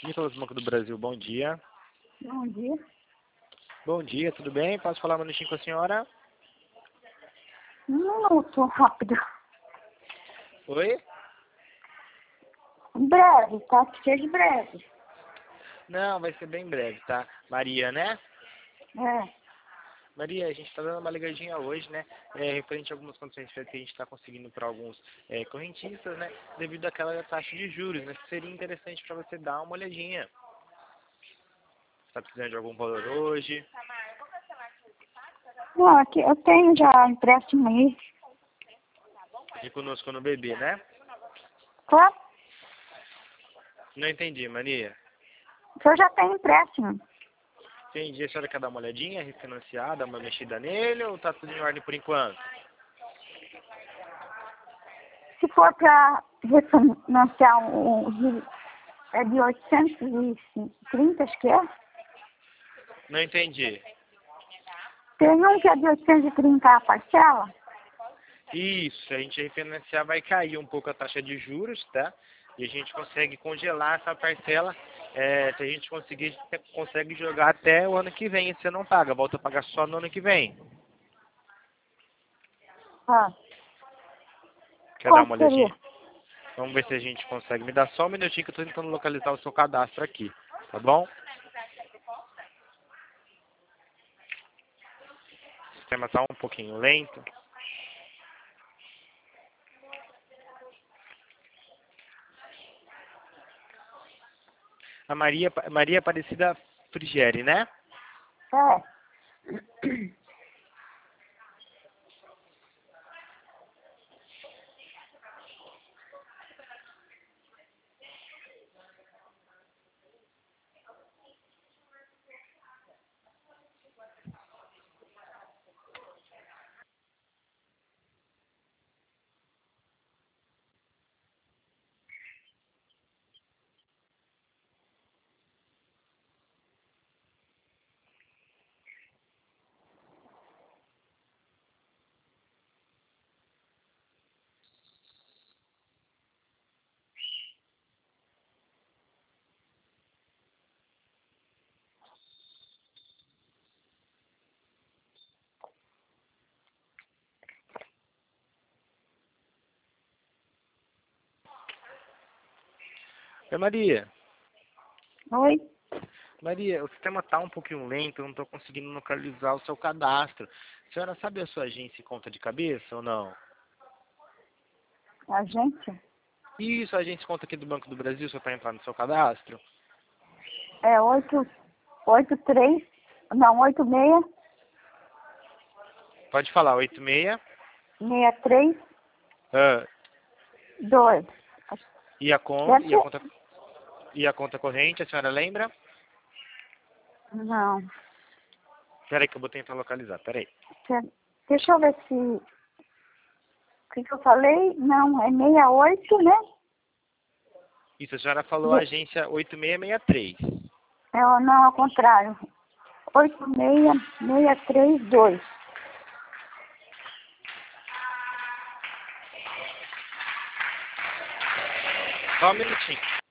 Nicolas Banco do Brasil, bom dia. Bom dia. Bom dia, tudo bem? Posso falar um minutinho com a senhora? Um minuto, rápido. Oi? Breve, tá? Que seja breve. Não, vai ser bem breve, tá? Maria, né? É. Maria, a gente está dando uma ligadinha hoje, né? Referente a algumas condições que a gente está conseguindo para alguns correntistas, né? Devido àquela taxa de juros, né? Seria interessante para você dar uma olhadinha. Está precisando de algum valor hoje? Não, aqui eu tenho já empréstimo aí. Aqui conosco no BB, né? Claro, Não entendi, Maria. eu já tenho empréstimo. Entendi. A senhora quer dar uma olhadinha, refinanciar, dar uma mexida nele ou tá tudo em ordem por enquanto? Se for para refinanciar é de 830, acho que é. Não entendi. Tem um que é de 830 a parcela. Isso, se a gente refinanciar vai cair um pouco a taxa de juros, tá? E a gente consegue congelar essa parcela, se a gente consegue jogar até o ano que vem, e você não paga, volta a pagar só no ano que vem. Ah, Quer dar qual uma seria? olhadinha? Vamos ver se a gente consegue. Me dá só um minutinho que eu tô tentando localizar o seu cadastro aqui, tá bom? O sistema tá um pouquinho lento. A Maria Aparecida Frigeri, né? É. Oi, Maria. Oi? Maria, o sistema tá um pouquinho lento, eu não estou conseguindo localizar o seu cadastro. A senhora sabe a sua agência e conta de cabeça ou não? Agência? Isso, a agência e conta aqui do Banco do Brasil, só para entrar no seu cadastro? É 83, não, 86, Pode falar, 86. 63, Ah, 2. e a conta, Deve ser. e a conta corrente, a senhora lembra? Não. Peraí que eu vou tentar localizar, peraí. Deixa eu ver se. O que eu falei? Não, é 68, né? Isso, a senhora falou a De- agência 8663. não, ao contrário. 86632. Só um minutinho.